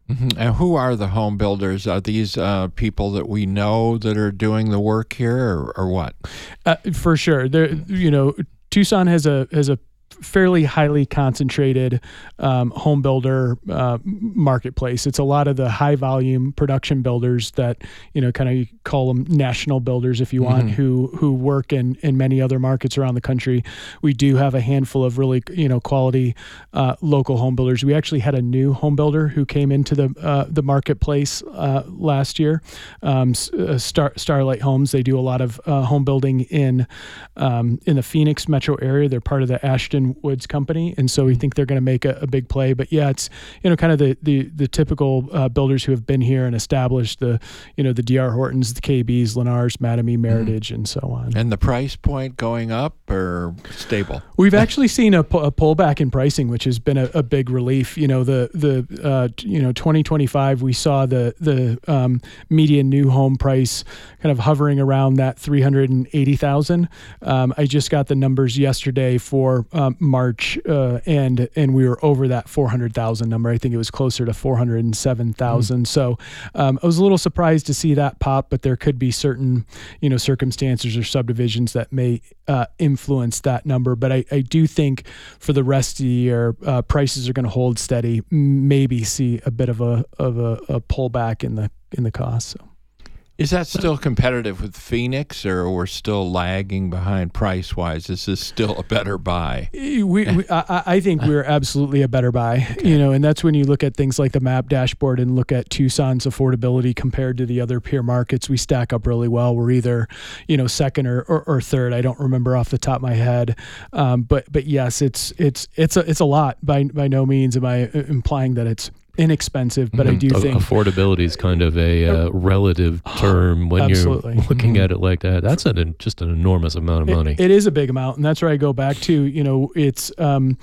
Mm-hmm. And who are the home builders? Are these uh, people that we know that are doing the work here, or, or what? Uh, for sure, there. You know, Tucson has a has a fairly highly concentrated um, home builder uh, marketplace. It's a lot of the high volume production builders that, you know, kind of call them national builders if you want, mm-hmm. who who work in, in many other markets around the country. We do have a handful of really, you know, quality uh, local home builders. We actually had a new home builder who came into the uh, the marketplace uh, last year, um, uh, Star, Starlight Homes. They do a lot of uh, home building in um, in the Phoenix metro area. They're part of the Ashton Woods company, and so we think they're going to make a, a big play. But yeah, it's, you know, kind of the the the typical uh, builders who have been here and established, the, you know, the D R Hortons, the K Bs, Lennars, Mattamy, Meritage, mm. and so on. And the price point going up or stable? We've actually seen a, a pullback in pricing, which has been a, a big relief. You know, the the uh, you know twenty twenty-five, we saw the the um, median new home price kind of hovering around that three hundred eighty thousand. Um, I just got the numbers yesterday for um, March, uh, and and we were over that four hundred thousand number. I think it was closer to four hundred seven thousand. Mm. So um, I was a little surprised to see that pop, but there could be certain, you know, circumstances or subdivisions that may uh, influence that number. But I, I do think for the rest of the year, uh, prices are going to hold steady. Maybe see a bit of a of a, a pullback in the in the cost. So. Is that still competitive with Phoenix, or we're still lagging behind price-wise? Is this still a better buy? We, we I, I think we're absolutely a better buy. Okay. You know, and that's when you look at things like the map dashboard and look at Tucson's affordability compared to the other peer markets. We stack up really well. We're either, you know, second or, or, or third. I don't remember off the top of my head, um, but but yes, it's it's it's a it's a lot. By by no means am I implying that it's inexpensive, but mm-hmm. I do think affordability is kind of a uh, relative term when absolutely. You're looking mm-hmm. at it like that. That's an, just an enormous amount of it, money. It is a big amount, and that's where I go back to, you know, it's um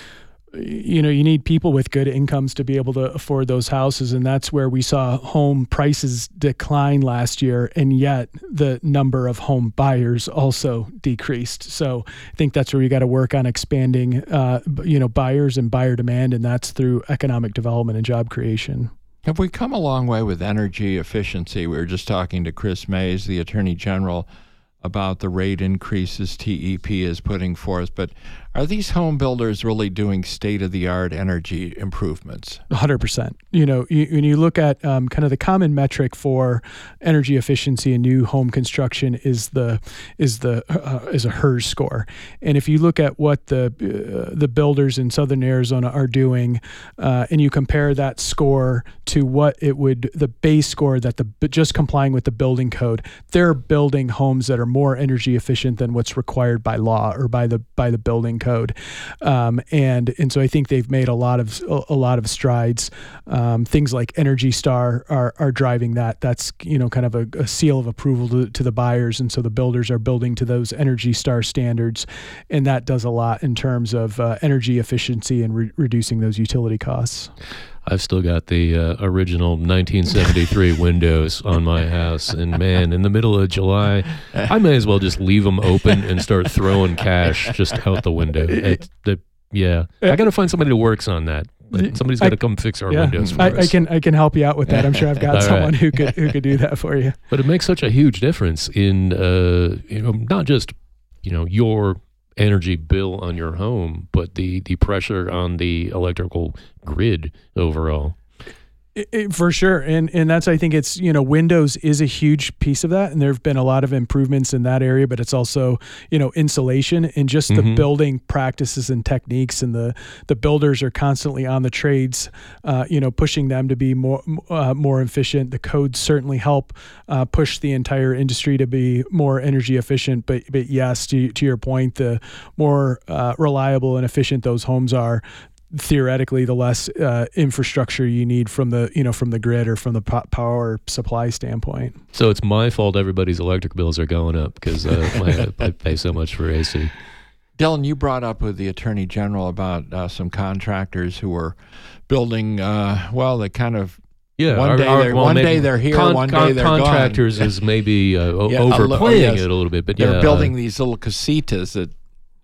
you know, you need people with good incomes to be able to afford those houses. And that's where we saw home prices decline last year. And yet the number of home buyers also decreased. So I think that's where you got to work on expanding, uh, you know, buyers and buyer demand. And that's through economic development and job creation. Have we come a long way with energy efficiency? We were just talking to Chris Mays, the Attorney General, about the rate increases T E P is putting forth, but are these home builders really doing state-of-the-art energy improvements? one hundred percent. You know, you, when you look at um, kind of the common metric for energy efficiency in new home construction is the is the uh, is a HERS score, and if you look at what the uh, the builders in Southern Arizona are doing, uh, and you compare that score to what it would the base score that the just complying with the building code, they're building homes that are more energy efficient than what's required by law or by the by the building code, um, and and so I think they've made a lot of a lot of strides. Um, things like Energy Star are are driving that. That's, you know, kind of a, a seal of approval to, to the buyers, and so the builders are building to those Energy Star standards, and that does a lot in terms of uh, energy efficiency and re- reducing those utility costs. I've still got the uh, original nineteen seventy-three windows on my house, and man, in the middle of July, I may as well just leave them open and start throwing cash just out the window. It, the, yeah, I got to find somebody who works on that. Somebody's got to come fix our yeah, windows for I, us. I can I can help you out with that. I'm sure I've got someone right. who could who could do that for you. But it makes such a huge difference in uh, you know, not just, you know, your energy bill on your home, but the the pressure on the electrical grid overall. It, it, for sure. And and that's, I think it's, you know, Windows is a huge piece of that. And there have been a lot of improvements in that area, but it's also, you know, insulation and just the mm-hmm. building practices and techniques. And the, the builders are constantly on the trades, uh, you know, pushing them to be more, uh, more efficient. The codes certainly help uh, push the entire industry to be more energy efficient. But, but yes, to, to your point, the more uh, reliable and efficient those homes are, theoretically, the less uh, infrastructure you need from the, you know, from the grid or from the po- power supply standpoint. So it's my fault everybody's electric bills are going up because uh, my, I pay so much for A C. Dylan, you brought up with the Attorney General about uh, some contractors who were building, uh, well, they kind of, yeah, one, our, day, our, they're, well, one day they're here, con, one con, day they're contractors gone. is maybe uh, yeah, overplaying li- yes. it a little bit, but they're yeah, building uh, these little casitas that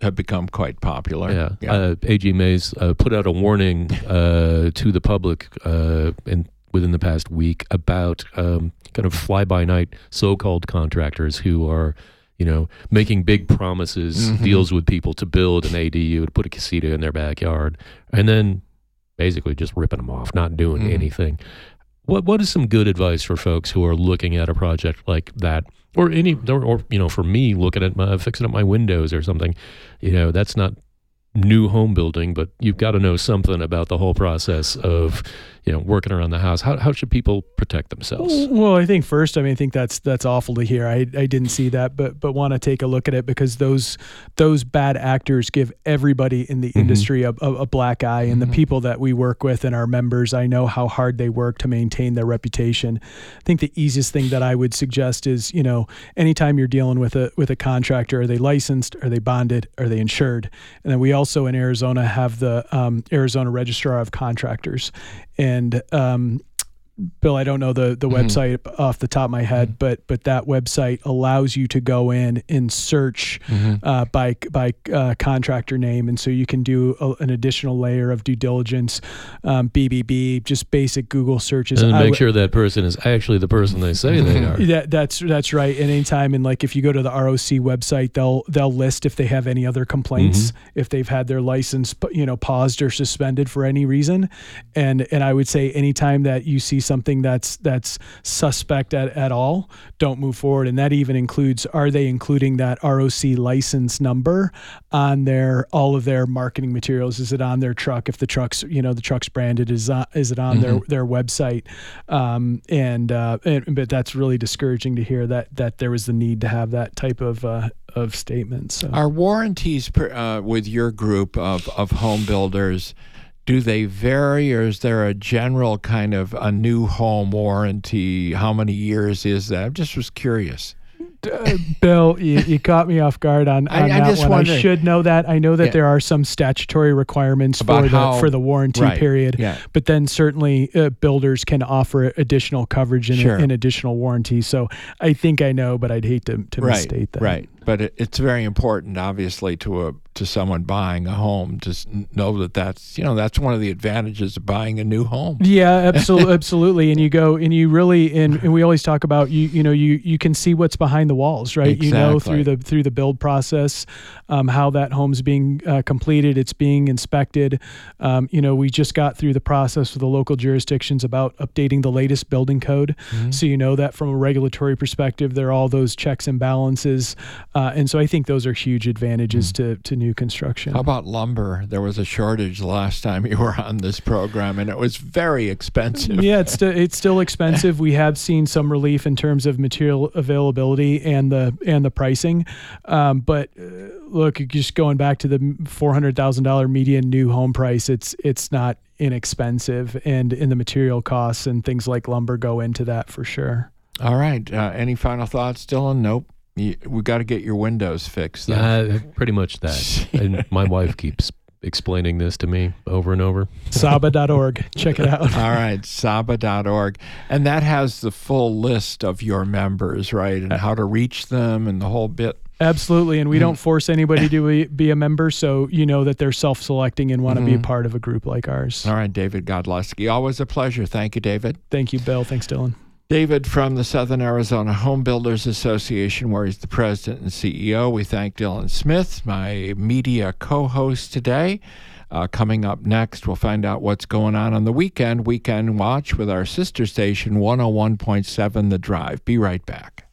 have become quite popular. Yeah. yeah. Uh, A G Mays uh, put out a warning uh, to the public uh, in, within the past week about um, kind of fly-by-night so-called contractors who are, you know, making big promises, mm-hmm. deals with people to build an A D U, to put a casita in their backyard, and then basically just ripping them off, not doing mm-hmm. anything. What What is some good advice for folks who are looking at a project like that, or any, or, or you know, for me, looking at my, fixing up my windows or something? You know, that's not new home building, but you've got to know something about the whole process of, you know, working around the house. How how should people protect themselves? Well, I think first, I mean, I think that's that's awful to hear. I, I didn't see that, but but want to take a look at it, because those those bad actors give everybody in the mm-hmm. industry a, a, a black eye, and mm-hmm. the people that we work with and our members, I know how hard they work to maintain their reputation. I think the easiest thing that I would suggest is, you know, anytime you're dealing with a with a contractor, are they licensed? Are they bonded? Are they insured? And then we also in Arizona have the um, Arizona Registrar of Contractors. And um, Bill, I don't know the, the mm-hmm. website off the top of my head, but but that website allows you to go in and search mm-hmm. uh, by by uh, contractor name, and so you can do a, an additional layer of due diligence, um, B B B, just basic Google searches, and make w- sure that person is actually the person they say they are. That, that's that's right. And anytime, and like if you go to the R O C website, they'll they'll list if they have any other complaints, mm-hmm. if they've had their license you know paused or suspended for any reason, and and I would say anytime that you see something that's that's suspect at, at all, don't move forward. And that even includes, are they including that R O C license number on their all of their marketing materials? Is it on their truck? If the truck's you know the truck's branded, is uh, is it on mm-hmm. their their website? Um, and, uh, and but that's really discouraging to hear that that there was the need to have that type of uh, of statement. So. Are warranties per, uh, with your group of of home builders? Do they vary, or is there a general kind of a new home warranty? How many years is that? I just was curious. Uh, Bill, you, you caught me off guard on, on I, that just one. Wondering. I should know that. I know that yeah. there are some statutory requirements About for how, the for the warranty right, period, yeah. but then certainly uh, builders can offer additional coverage and, sure. and additional warranty. So I think I know, but I'd hate to, to right, misstate that. Right, but it, it's very important, obviously, to a to someone buying a home to know that that's you know that's one of the advantages of buying a new home. Yeah, absolutely, absolutely. And you go and you really and, and we always talk about you you know you you can see what's behind the walls, right? Exactly. You know through the through the build process, um, how that home's being uh, completed, it's being inspected. Um, you know, we just got through the process with the local jurisdictions about updating the latest building code, mm-hmm. so you know that from a regulatory perspective, there are all those checks and balances, uh, and so I think those are huge advantages mm-hmm. to to new construction. How about lumber? There was a shortage last time you were on this program, and it was very expensive. Yeah, it's st- it's still expensive. We have seen some relief in terms of material availability and the and the pricing, um, but uh, look, just going back to the four hundred thousand dollars median new home price, it's it's not inexpensive, and in the material costs and things like lumber go into that for sure. All right. Uh, any final thoughts, Dylan? Nope. You, we got to get your windows fixed. Uh, pretty much that. And my wife keeps explaining this to me over and over. Saba dot org. Check it out. All right. Saba dot org. And that has the full list of your members, right? And how to reach them and the whole bit. Absolutely. And we don't force anybody to be a member, so you know that they're self-selecting and want to mm-hmm. be a part of a group like ours. All right, David Godlewski. Always a pleasure. Thank you, David. Thank you, Bill. Thanks, Dylan. David from the Southern Arizona Home Builders Association, where he's the president and C E O. We thank Dylan Smith, my media co-host today. Uh, coming up next, we'll find out what's going on on the weekend. Weekend Watch with our sister station, one oh one point seven The Drive. Be right back.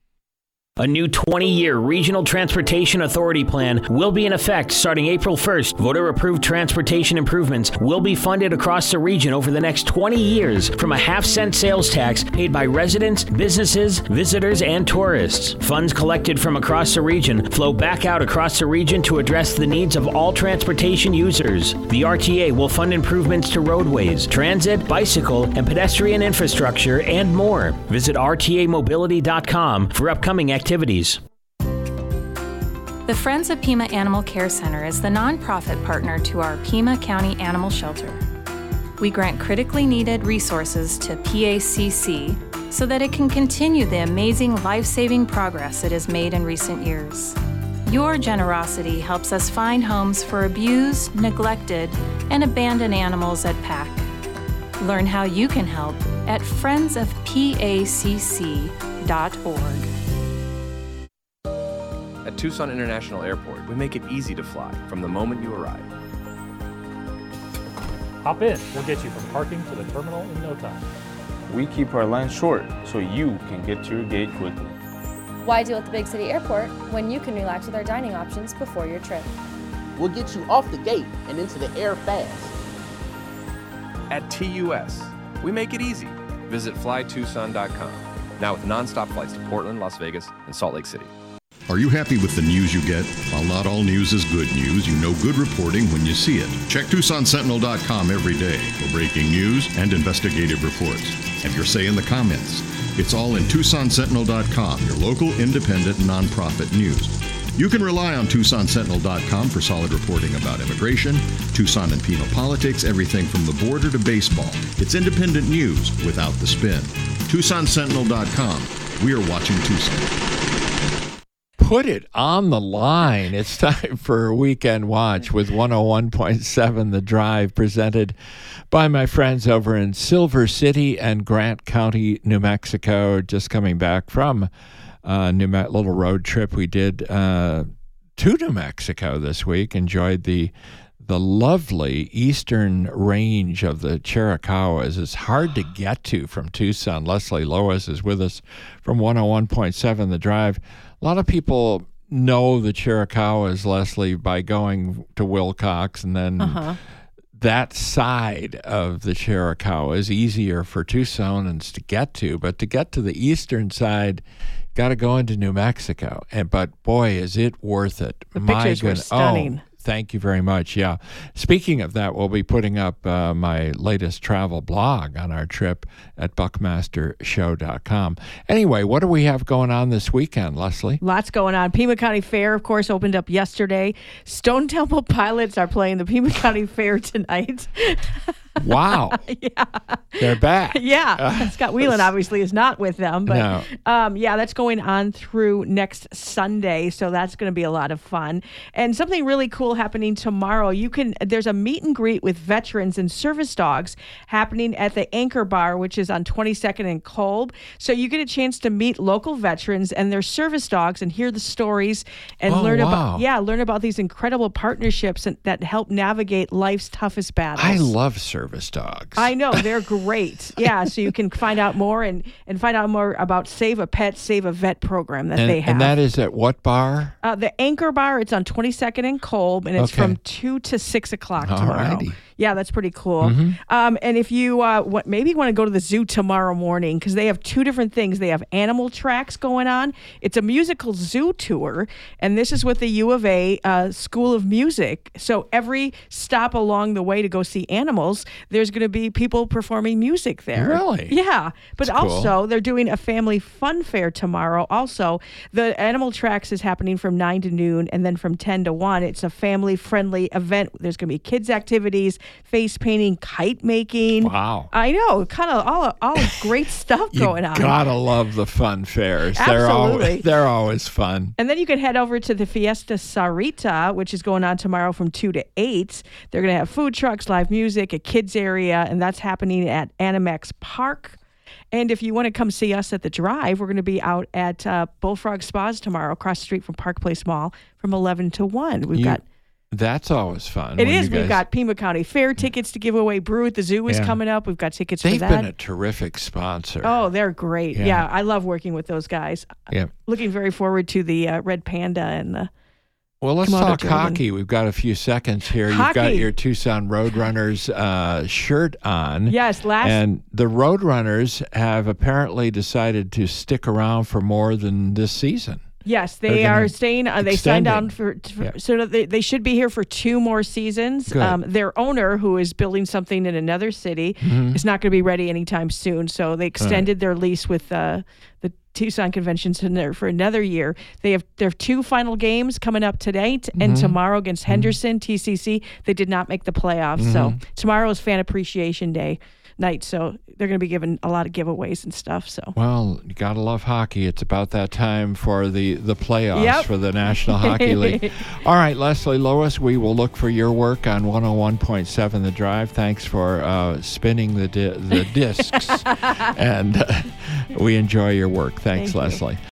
A new twenty-year Regional Transportation Authority plan will be in effect starting April first. Voter-approved transportation improvements will be funded across the region over the next twenty years from a half-cent sales tax paid by residents, businesses, visitors, and tourists. Funds collected from across the region flow back out across the region to address the needs of all transportation users. The R T A will fund improvements to roadways, transit, bicycle, and pedestrian infrastructure, and more. Visit R T A mobility dot com for upcoming activities. activities. The Friends of Pima Animal Care Center is the nonprofit partner to our Pima County Animal Shelter. We grant critically needed resources to P A C C so that it can continue the amazing life-saving progress it has made in recent years. Your generosity helps us find homes for abused, neglected, and abandoned animals at P A C. Learn how you can help at friends of P A C C dot org. At Tucson International Airport, we make it easy to fly from the moment you arrive. Hop in. We'll get you from parking to the terminal in no time. We keep our line short so you can get to your gate quickly. Why deal at the big city airport when you can relax with our dining options before your trip? We'll get you off the gate and into the air fast. At T U S, we make it easy. Visit fly tucson dot com. Now with nonstop flights to Portland, Las Vegas, and Salt Lake City. Are you happy with the news you get? While not all news is good news, you know good reporting when you see it. Check Tucson Sentinel dot com every day for breaking news and investigative reports. Have your say in the comments. It's all in Tucson Sentinel dot com, your local independent nonprofit news. You can rely on Tucson Sentinel dot com for solid reporting about immigration, Tucson and Pima politics, everything from the border to baseball. It's independent news without the spin. Tucson Sentinel dot com. We are watching Tucson. Put it on the line. It's time for a Weekend Watch with one oh one point seven The Drive, presented by my friends over in Silver City and Grant County, New Mexico. Just coming back from a New Me- little road trip we did uh, to New Mexico this week. Enjoyed the the lovely eastern range of the Chiricahuas. It's hard to get to from Tucson. Leslie Lois is with us from one oh one point seven The Drive. A lot of people know the Chiricahuas, Leslie, by going to Wilcox, and then uh-huh. that side of the Chiricahua is easier for Tucsonans to get to, but to get to the eastern side, got to go into New Mexico. And but boy, is it worth it! The My pictures were stunning. Oh, thank you very much. Yeah. Speaking of that, we'll be putting up uh, my latest travel blog on our trip at buckmaster show dot com. Anyway, what do we have going on this weekend, Leslie? Lots going on. Pima County Fair, of course, opened up yesterday. Stone Temple Pilots are playing the Pima County Fair tonight. Wow. Yeah. They're back. Yeah. Uh, Scott Whelan obviously is not with them, but no. um, yeah, that's going on through next Sunday. So that's going to be a lot of fun. And something really cool happening tomorrow. You can, there's a meet and greet with veterans and service dogs happening at the Anchor Bar, which is on twenty-second and Kolb. So you get a chance to meet local veterans and their service dogs and hear the stories and oh, learn wow. about, yeah, learn about these incredible partnerships and, that help navigate life's toughest battles. I love service. Service dogs. I know, they're great. Yeah, so you can find out more and, and find out more about Save a Pet, Save a Vet program that and, they have. And that is at what bar? Uh, the Anchor Bar, it's on twenty-second and Kolb, and it's okay. from two to six o'clock All tomorrow. righty. Yeah, that's pretty cool. Mm-hmm. Um, and if you uh, w- maybe want to go to the zoo tomorrow morning, because they have two different things. They have animal tracks going on. It's a musical zoo tour, and this is with the U of A uh, School of Music. So every stop along the way to go see animals, there's going to be people performing music there. Really? Yeah. But That's also, cool. they're doing a family fun fair tomorrow. Also, the Animal Tracks is happening from nine to noon, and then from ten to one. It's a family-friendly event. There's going to be kids' activities, face painting, kite making. Wow. I know, kind of all all great stuff going you on. Gotta love the fun fairs. Absolutely. They're always, they're always fun. And then you can head over to the Fiesta Sarita, which is going on tomorrow from two to eight. They're going to have food trucks, live music, a kids area, and that's happening at Animex Park. And if you want to come see us at the Drive, we're going to be out at uh, Bullfrog Spas tomorrow, across the street from Park Place Mall, from eleven to one. We've You- got That's always fun. It when is. you guys- We've got Pima County Fair tickets to give away. Brew at the Zoo is Yeah. coming up. We've got tickets They've for that. been a terrific sponsor. Oh, they're great. Yeah. Yeah. I love working with those guys. Yeah. Looking very forward to the uh, Red Panda and the. Well, let's Komodo talk dragon. hockey. We've got a few seconds here. You've got Hockey. your Tucson Roadrunners uh, shirt on. Yes, last. And the Roadrunners have apparently decided to stick around for more than this season. Yes, They're they gonna are staying. Uh, they signed extending. on for, for Yeah. so they, they should be here for two more seasons. Good. Um, their owner, who is building something in another city, Mhm. is not going to be ready anytime soon. So they extended their lease with uh, the Tucson Convention Center for another year. They have their two final games coming up today t- and Mhm. tomorrow against Henderson, T C C. They did not make the playoffs. So Mhm. tomorrow is Fan Appreciation Day. night. So they're going to be giving a lot of giveaways and stuff. So well, you gotta love hockey. It's about that time for the the playoffs Yep. for the National Hockey League. All right, Leslie Lois, we will look for your work on one oh one point seven The Drive. Thanks for uh, spinning the di- the discs, and uh, we enjoy your work. Thanks, Thank you. Leslie.